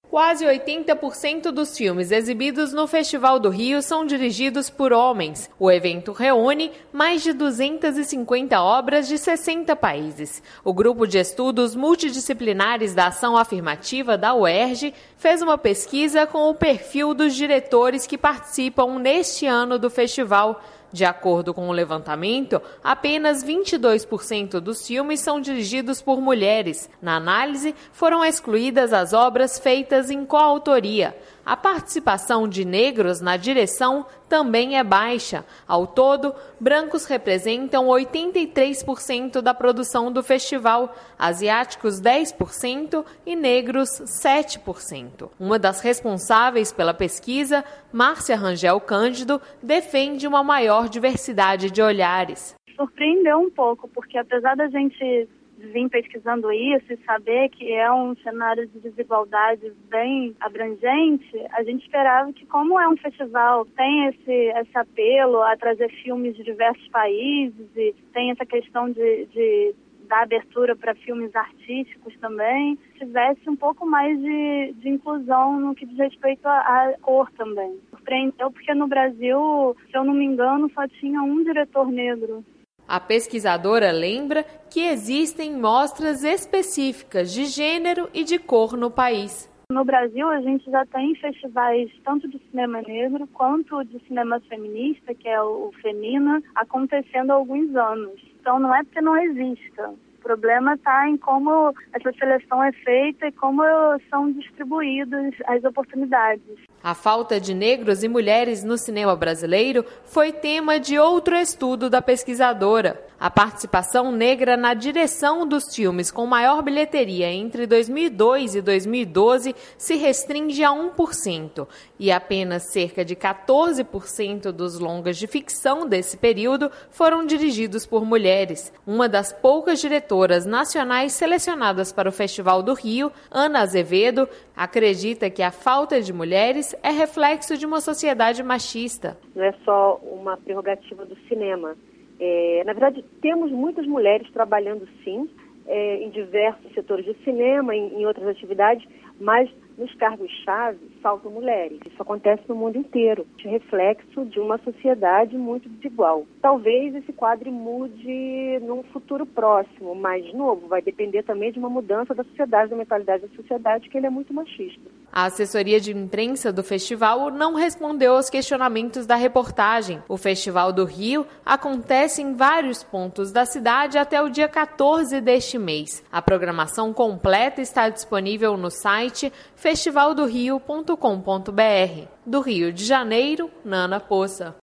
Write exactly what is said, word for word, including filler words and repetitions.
Quase oitenta por cento dos filmes exibidos no Festival do Rio são dirigidos por homens. O evento reúne mais de duzentas e cinquenta obras de sessenta países. O Grupo de Estudos Multidisciplinares da Ação Afirmativa da U E R J fez uma pesquisa com o perfil dos diretores que participam neste ano do festival. De acordo com o levantamento, apenas vinte e dois por cento dos filmes são dirigidos por mulheres. Na análise, foram excluídas as obras feitas em coautoria. A participação de negros na direção também é baixa. Ao todo, brancos representam oitenta e três por cento da produção do festival, asiáticos dez por cento e negros sete por cento. Uma das responsáveis pela pesquisa, Márcia Rangel Cândido, defende uma maior diversidade de olhares. Surpreendeu um pouco, porque apesar da gente vir pesquisando isso e saber que é um cenário de desigualdade bem abrangente, a gente esperava que, como é um festival, tem esse, esse apelo a trazer filmes de diversos países e tem essa questão de, de dar abertura para filmes artísticos também, tivesse um pouco mais de, de inclusão no que diz respeito à cor também. Surpreendeu porque no Brasil, se eu não me engano, só tinha um diretor negro. A pesquisadora lembra que existem mostras específicas de gênero e de cor no país. No Brasil, a gente já tem festivais tanto de cinema negro quanto de cinema feminista, que é o Femina, acontecendo há alguns anos. Então, não é porque não exista. O problema está em como essa seleção é feita e como são distribuídas as oportunidades. A falta de negros e mulheres no cinema brasileiro foi tema de outro estudo da pesquisadora. A participação negra na direção dos filmes com maior bilheteria entre dois mil e dois e dois mil e doze se restringe a um por cento e apenas cerca de quatorze por cento dos longas de ficção desse período foram dirigidos por mulheres. Uma das poucas diretoras nacionais selecionadas para o Festival do Rio, Ana Azevedo, acredita que a falta de mulheres é reflexo de uma sociedade machista. Não é só uma prerrogativa do cinema. É, na verdade, temos muitas mulheres trabalhando, sim, é, em diversos setores de cinema, em, em outras atividades, mas nos cargos-chave faltam mulheres. Isso acontece no mundo inteiro. É reflexo de uma sociedade muito desigual. Talvez esse quadro mude num futuro próximo, mas, de novo, vai depender também de uma mudança da sociedade, da mentalidade da sociedade, que ele é muito machista. A assessoria de imprensa do festival não respondeu aos questionamentos da reportagem. O Festival do Rio acontece em vários pontos da cidade até o dia quatorze deste mês. A programação completa está disponível no site festival do rio ponto com ponto br. Do Rio de Janeiro, Nana Poça.